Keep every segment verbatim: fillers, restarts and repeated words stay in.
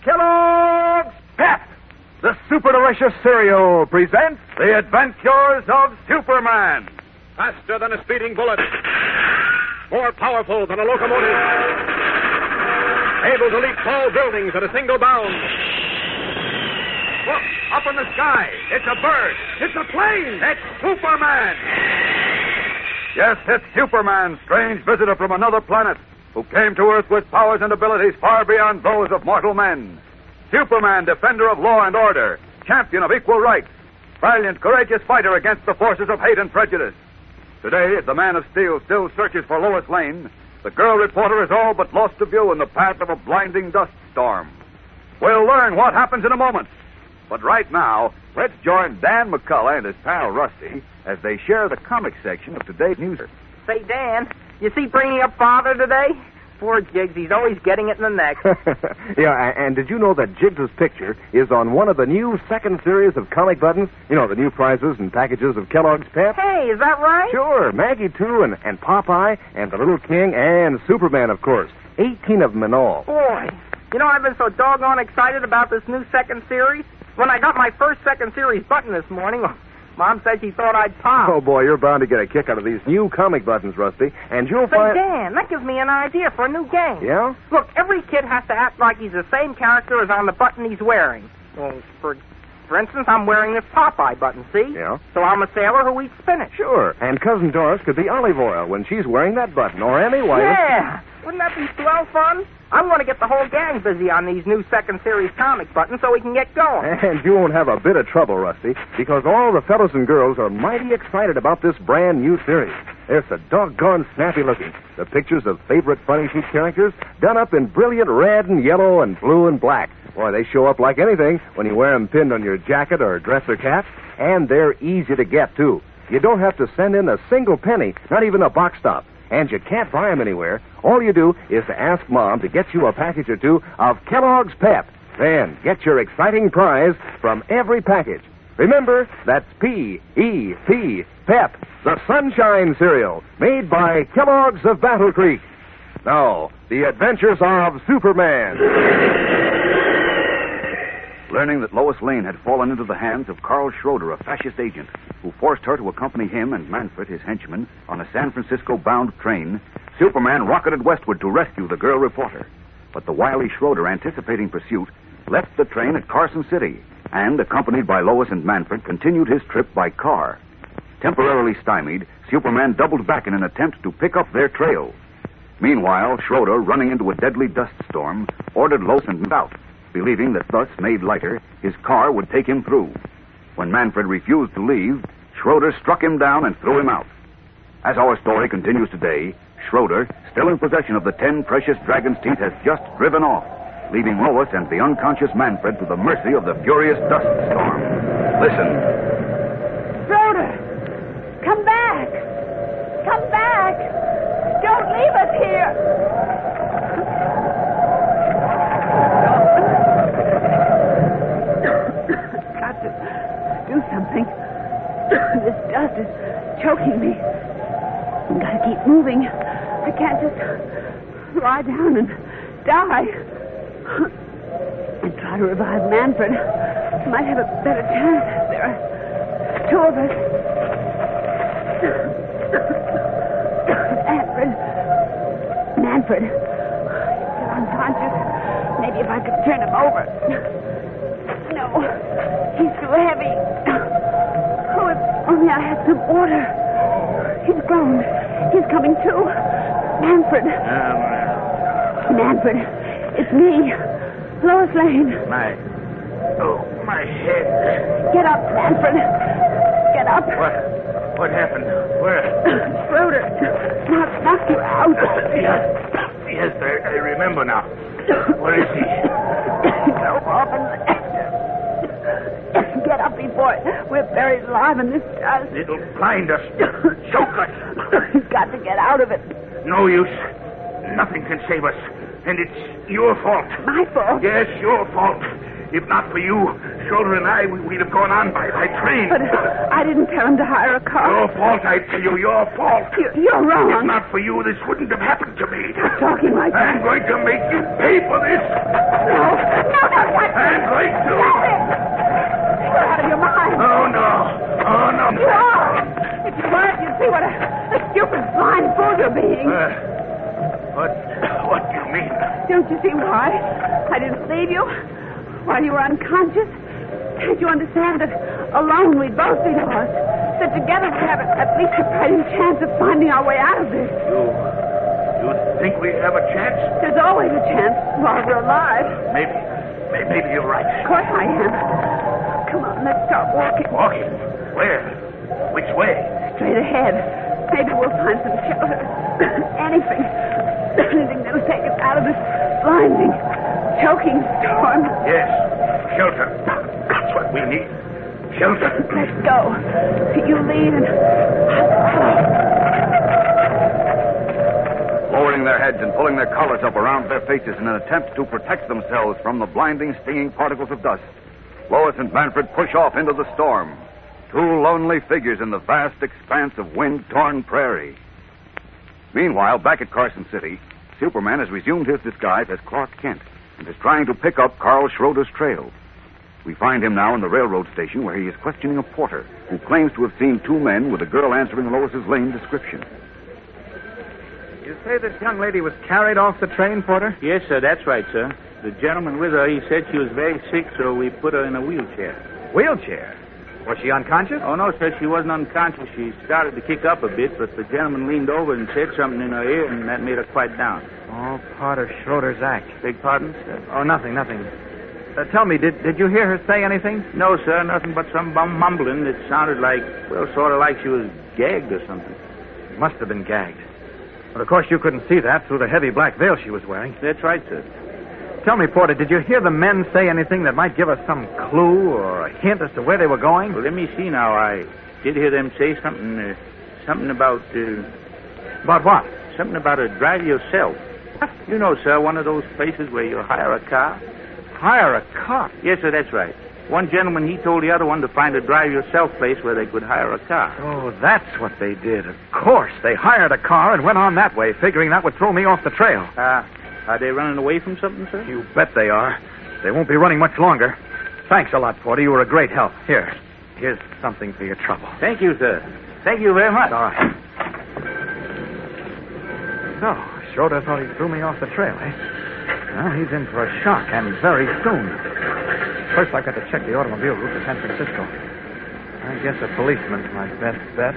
Kellogg's Pep, the super delicious cereal, presents The Adventures of Superman. Faster than a speeding bullet. More powerful than a locomotive. Able to leap tall buildings at a single bound. Look, up in the sky. It's a bird. It's a plane. It's Superman. Yes, it's Superman, strange visitor from another planet, who came to Earth with powers and abilities far beyond those of mortal men. Superman, defender of law and order, champion of equal rights, valiant, courageous fighter against the forces of hate and prejudice. Today, as the Man of Steel still searches for Lois Lane, the girl reporter is all but lost to view in the path of a blinding dust storm. We'll learn what happens in a moment. But right now, let's join Dan McCullough and his pal Rusty as they share the comic section of today's news. Say, Dan, you see bringing up Father today? Poor Jiggs, he's always getting it in the neck. Yeah, and did you know that Jiggs' picture is on one of the new second series of comic buttons? You know, the new prizes and packages of Kellogg's Pep? Hey, is that right? Sure, Maggie, too, and, and Popeye, and the Little King, and Superman, of course. Eighteen of them in all. Boy, you know, I've been so doggone excited about this new second series. When I got my first second series button this morning, Mom said she thought I'd pop. Oh, boy, you're bound to get a kick out of these new comic buttons, Rusty, and you'll Say, find... Dan, that gives me an idea for a new game. Yeah? Look, every kid has to act like he's the same character as on the button he's wearing. Well, for, for instance, I'm wearing this Popeye button, see? Yeah? So I'm a sailor who eats spinach. Sure, and Cousin Doris could be Olive Oil when she's wearing that button, or Emmy White. Yeah! Wouldn't that be swell fun? I'm going to get the whole gang busy on these new second series comic buttons so we can get going. And you won't have a bit of trouble, Rusty, because all the fellows and girls are mighty excited about this brand new series. They're so doggone snappy looking. The pictures of favorite funny sheet characters done up in brilliant red and yellow and blue and black. Boy, they show up like anything when you wear them pinned on your jacket or dress or cap. And they're easy to get, too. You don't have to send in a single penny, not even a box stop. And you can't buy them anywhere. All you do is to ask Mom to get you a package or two of Kellogg's Pep. Then get your exciting prize from every package. Remember, that's P E P, Pep, the Sunshine Cereal, made by Kellogg's of Battle Creek. Now, the adventures of Superman. Learning that Lois Lane had fallen into the hands of Carl Schroeder, a fascist agent, who forced her to accompany him and Manfred, his henchman, on a San Francisco-bound train, Superman rocketed westward to rescue the girl reporter. But the wily Schroeder, anticipating pursuit, left the train at Carson City and, accompanied by Lois and Manfred, continued his trip by car. Temporarily stymied, Superman doubled back in an attempt to pick up their trail. Meanwhile, Schroeder, running into a deadly dust storm, ordered Lois and out, believing that thus, made lighter, his car would take him through. When Manfred refused to leave, Schroeder struck him down and threw him out. As our story continues today, Schroeder, still in possession of the ten precious dragon's teeth, has just driven off, leaving Lois and the unconscious Manfred to the mercy of the furious dust storm. Listen. Schroeder! Come back! Come back! Don't leave us here! Do something. This dust is choking me. I've got to keep moving. I can't just lie down and die. And try to revive Manfred. Might have a better chance. There are two of us. Manfred. Manfred. He's still unconscious. Maybe if I could turn him over. No. He's too heavy. Oh, if only I had some water. He's grown. He's coming to. Manfred. Um, Manfred, it's me. Lois Lane. my... Oh, my head. Get up, Manfred. Get up. What? What happened? Where? Schroeder knocked, knocked you out. Yes. Yes, I, I remember now. Where is he? He drove off in the... Get up before we're buried alive in this dust. It'll blind us. Choke us. You've got to get out of it. No use. Nothing can save us. And it's your fault. My fault? Yes, your fault. If not for you, Schroeder and I, we, we'd have gone on by, by train. But I didn't tell him to hire a car. Your fault, I tell you, your fault. You, you're wrong. If not for you, this wouldn't have happened to me. Stop talking like that. I'm going to make you pay for this. No, no, no, Can't you see why? I didn't leave you while you were unconscious. Can't you understand that alone we'd both be lost? That together we have at least a fighting chance of finding our way out of this. You... you think we have a chance? There's always a chance while we're alive. Maybe... maybe, maybe you're right. Of course I am. Come on, let's start walking. Walking? Where? Which way? Straight ahead. Maybe we'll find some shelter. Anything. Anything that'll take us out of this blinding, choking storm. Yes, shelter. That's what we need. Shelter. Let's go. You lead and I'll follow. Lowering their heads and pulling their collars up around their faces in an attempt to protect themselves from the blinding, stinging particles of dust, Lois and Manfred push off into the storm. Two lonely figures in the vast expanse of wind-torn prairie. Meanwhile, back at Carson City, Superman has resumed his disguise as Clark Kent and is trying to pick up Carl Schroeder's trail. We find him now in the railroad station where he is questioning a porter who claims to have seen two men with a girl answering Lois's lame description. You say this young lady was carried off the train, Porter? Yes, sir, that's right, sir. The gentleman with her, he said she was very sick, so we put her in a wheelchair. Wheelchair? Was she unconscious? Oh, no, sir, she wasn't unconscious. She started to kick up a bit, but the gentleman leaned over and said something in her ear, and that made her quiet down. Oh, part of Schroeder's act. Beg pardon, sir? Oh, nothing, nothing. Uh, tell me, did did you hear her say anything? No, sir, nothing but some bum mumbling that sounded like, well, sort of like she was gagged or something. Must have been gagged. But, of course, you couldn't see that through the heavy black veil she was wearing. That's right, sir. Tell me, Porter, did you hear the men say anything that might give us some clue or a hint as to where they were going? Well, let me see now. I did hear them say something, uh, something about, uh... About what? Something about a drive yourself. What? You know, sir, one of those places where you hire a car. Hire a car? Yes, sir, that's right. One gentleman, he told the other one to find a drive-yourself place where they could hire a car. Oh, that's what they did. Of course. They hired a car and went on that way, figuring that would throw me off the trail. Ah, uh, are they running away from something, sir? You bet they are. They won't be running much longer. Thanks a lot, Porter. You were a great help. Here, here's something for your trouble. Thank you, sir. Thank you very much. All right. So, Schroeder thought he threw me off the trail, eh? Well, he's in for a shock, and very soon. First, I've got to check the automobile route to San Francisco. I guess a policeman's my best bet.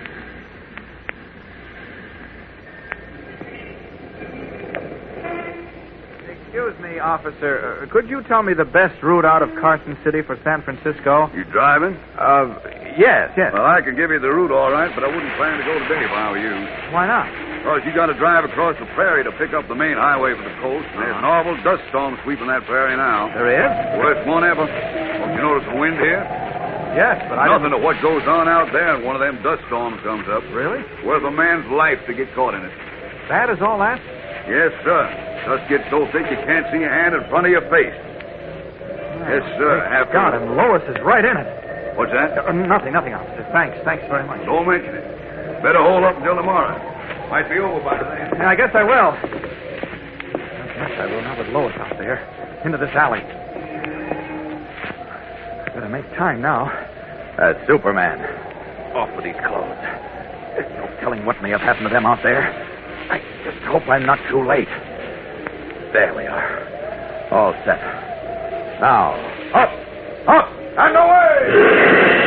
Excuse me, officer. Uh, could you tell me the best route out of Carson City for San Francisco? You driving? Uh, yes, yes. Well, I could give you the route all right, but I wouldn't plan to go today if I were you. Why not? Because you got to drive across the prairie to pick up the main highway for the coast, and there's an awful dust storm sweeping that prairie now. There is? Worst one ever. Don't you notice the wind here? Yes, but I Nothing to what goes on out there, and one of them dust storms comes up. Really? Worth a man's life to get caught in it. Bad as all that? Yes, sir. Dust gets so thick you can't see your hand in front of your face. Yes, sir. After... God, and Lois is right in it. What's that? Uh, nothing, nothing, officer. Thanks, thanks very much. Don't mention it. Better hold up until tomorrow. Might be over by then. Yeah, I guess I will. Yes, I will. Now with Lois out there. Into this alley. Better make time now. Uh, Superman. Off with these clothes. There's no telling what may have happened to them out there. I just hope I'm not too late. There we are. All set. Now, up, up, and away!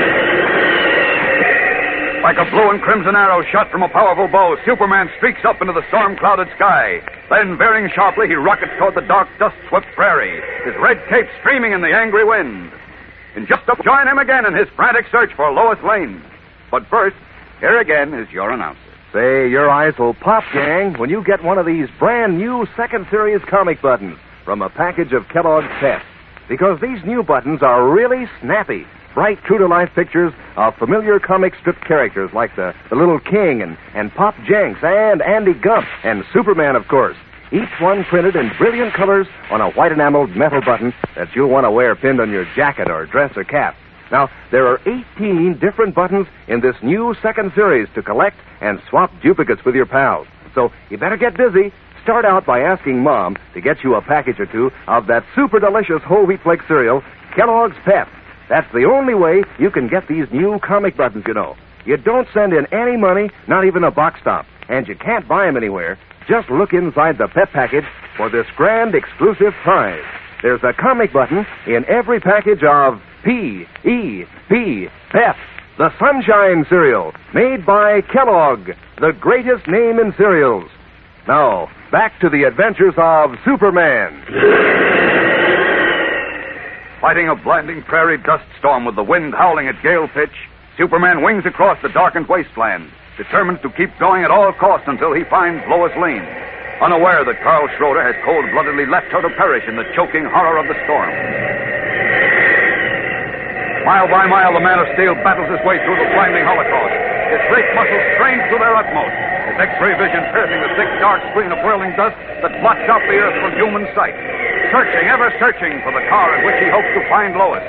Like a blue and crimson arrow shot from a powerful bow, Superman streaks up into the storm-clouded sky. Then, veering sharply, he rockets toward the dark, dust-swept prairie, his red cape streaming in the angry wind. In just a join him again in his frantic search for Lois Lane. But first, here again is your announcer. Say, your eyes will pop, gang, when you get one of these brand new second series comic buttons from a package of Kellogg's Pep. Because these new buttons are really snappy. Bright, true-to-life pictures of familiar comic strip characters like the, the Little King and, and Pop Jenks and Andy Gump and Superman, of course. Each one printed in brilliant colors on a white enameled metal button that you'll want to wear pinned on your jacket or dress or cap. Now, there are eighteen different buttons in this new second series to collect and swap duplicates with your pals. So you better get busy. Start out by asking Mom to get you a package or two of that super delicious whole wheat flake cereal, Kellogg's Pep. That's the only way you can get these new comic buttons, you know. You don't send in any money, not even a box stop. And you can't buy them anywhere. just look inside the pep package for this grand exclusive prize. There's a comic button in every package of P E P, Pep, the Sunshine Cereal, made by Kellogg, the greatest name in cereals. Now, back to the adventures of Superman. Fighting a blinding prairie dust storm with the wind howling at gale pitch, Superman wings across the darkened wasteland, determined to keep going at all costs until he finds Lois Lane, unaware that Carl Schroeder has cold-bloodedly left her to perish in the choking horror of the storm. Mile by mile, the Man of Steel battles his way through the blinding holocaust, his great muscles strained to their utmost, his X-ray vision piercing the thick, dark screen of whirling dust that blots out the earth from human sight, searching, ever searching for the car in which he hopes to find Lois.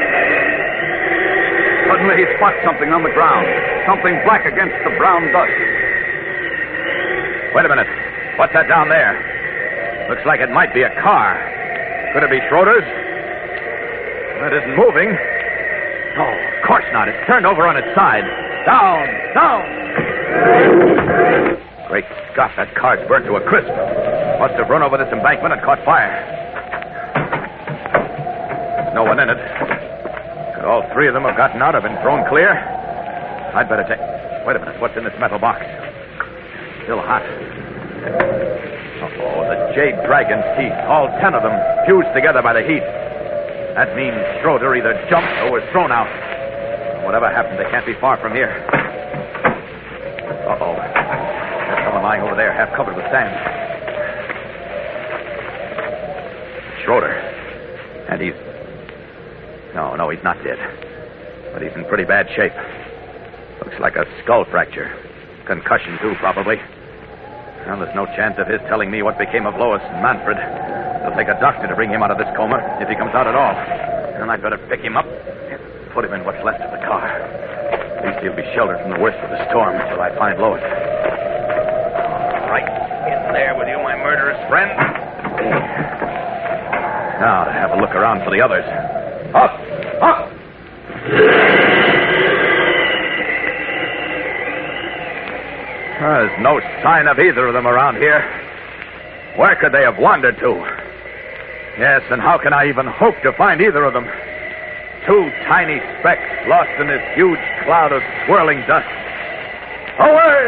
Suddenly he spots something on the ground, something black against the brown dust. Wait a minute. What's that down there? Looks like it might be a car. Could it be Schroeder's? That isn't moving. No, of course not. It's turned over on its side. Down, down. Great Scott, that car's burnt to a crisp. Must have run over this embankment and caught fire. There's no one in it. Could all three of them have gotten out or been thrown clear? I'd better take... Wait a minute. What's in this metal box? Still hot. Oh, the Jade Dragon's teeth. All ten of them fused together by the heat. That means Schroeder either jumped or was thrown out. Whatever happened, they can't be far from here. Uh-oh. There's someone lying over there, half covered with sand. Schroeder. And he's... No, no, he's not dead. But he's in pretty bad shape. Looks like a skull fracture. Concussion, too, probably. Well, there's no chance of his telling me what became of Lois and Manfred. It'll take a doctor to bring him out of this coma, if he comes out at all. And I'd better pick him up and put him in what's left of the car. At least he'll be sheltered from the worst of the storm until I find Lois. Right in there with you, my murderous friend. Now to have a look around for the others. Up! Up! There's no sign of either of them around here. Where could they have wandered to? Yes, and how can I even hope to find either of them? Two tiny specks lost in this huge cloud of swirling dust. Away!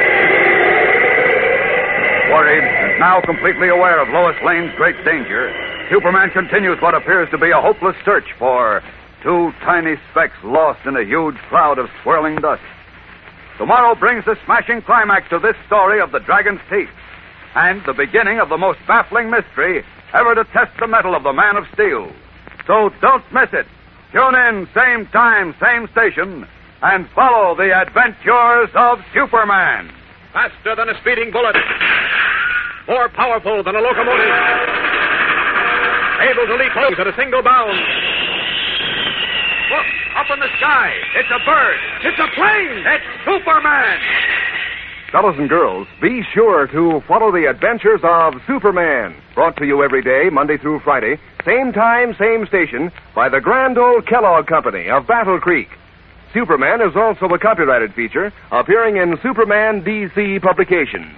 Worried and now completely aware of Lois Lane's great danger, Superman continues what appears to be a hopeless search for two tiny specks lost in a huge cloud of swirling dust. Tomorrow brings the smashing climax of this story of the Dragon's Teeth, and the beginning of the most baffling mystery ever to test the metal of the Man of Steel. So don't miss it. Tune in, same time, same station, and follow the adventures of Superman. Faster than a speeding bullet. More powerful than a locomotive. Able to leap close at a single bound. Look, up in the sky. It's a bird. It's a plane. It's Superman. Fellows and girls, be sure to follow the adventures of Superman. Brought to you every day, Monday through Friday, same time, same station, by the grand old Kellogg Company of Battle Creek. Superman is also a copyrighted feature appearing in Superman D C publications.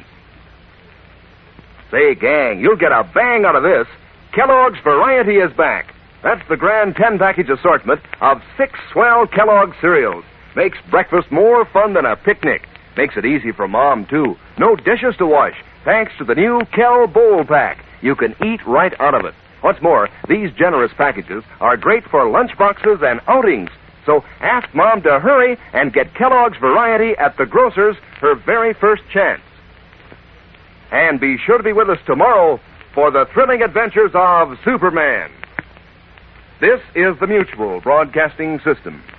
Say, gang, you'll get a bang out of this. Kellogg's Variety is back. That's the grand ten-package assortment of six swell Kellogg cereals. Makes breakfast more fun than a picnic. Makes it easy for Mom, too. No dishes to wash, thanks to the new Kell Bowl Pack. You can eat right out of it. What's more, these generous packages are great for lunchboxes and outings. So ask Mom to hurry and get Kellogg's Variety at the grocer's her very first chance. And be sure to be with us tomorrow for the thrilling adventures of Superman. This is the Mutual Broadcasting System.